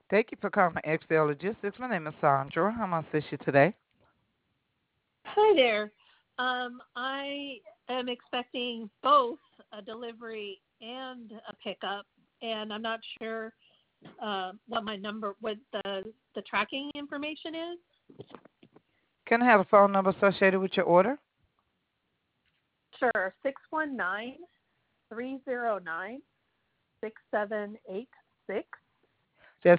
Thank you for calling XL Logistics. My name is Sandra. How may I assist you today? Hi there. I am expecting both a delivery and a pickup, and I'm not sure what the tracking information is. Can I have a phone number associated with your order? Sure, 619-309-6786. That's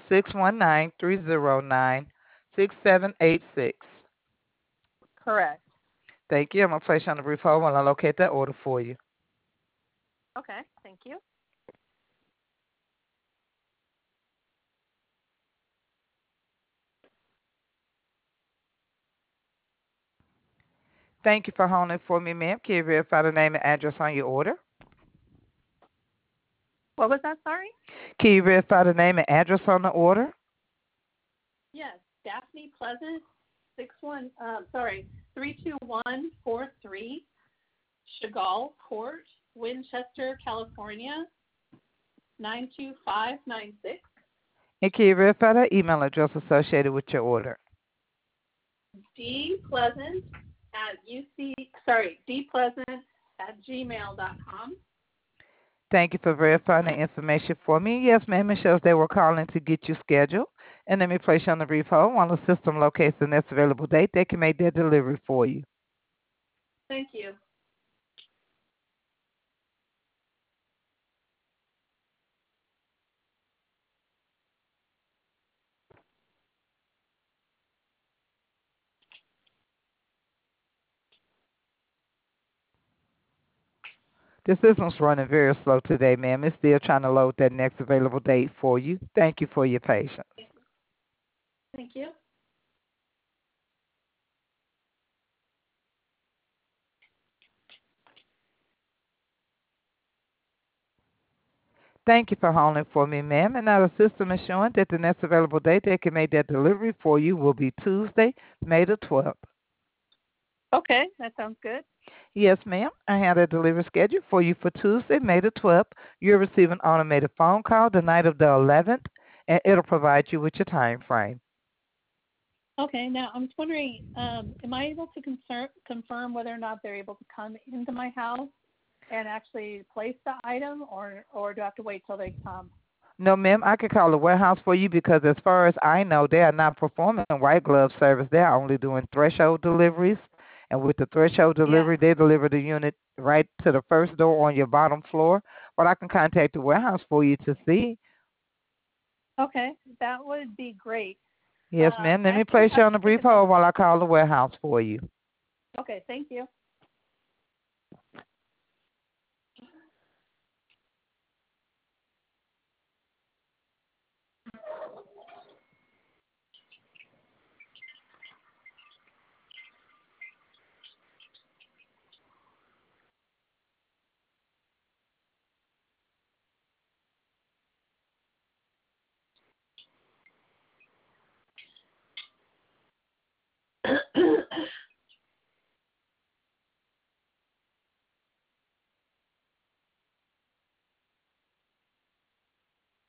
619-309-6786. Correct. Thank you. I'm going to place you on the brief hold while I locate that order for you. Okay, thank you. Thank you for holding for me, ma'am. Can you verify the name and address on your order? What was that, sorry? Can you verify the name and address on the order? Yes, Daphne Pleasant, 32143 Chagall Court, Winchester, California, 92596. And can you verify the email address associated with your order? dpleasant@gmail.com. Thank you for verifying the information for me. Yes, ma'am. It shows they were calling to get you scheduled. And let me place you on the brief hold while the system locates the next available date. They can make their delivery for you. Thank you. The system's running very slow today, ma'am. It's still trying to load that next available date for you. Thank you for your patience. Thank you. Thank you for holding for me, ma'am. And now the system is showing that the next available date they can make that delivery for you will be Tuesday, May the 12th. Okay, that sounds good. Yes, ma'am. I have a delivery schedule for you for Tuesday, May the 12th. You'll receive an automated phone call the night of the 11th, and it'll provide you with your time frame. Okay, now I'm just wondering, am I able to confirm whether or not they're able to come into my house and actually place the item, or do I have to wait till they come? No, ma'am, I can call the warehouse for you because as far as I know, they are not performing white glove service. They are only doing threshold deliveries. And with the threshold Yeah. delivery, they deliver the unit right to the first door on your bottom floor. But I can contact the warehouse for you to see. Okay, that would be great. Yes, ma'am. I Let me actually place you have on a to pick brief it up. hold while I call the warehouse for you. Okay, thank you.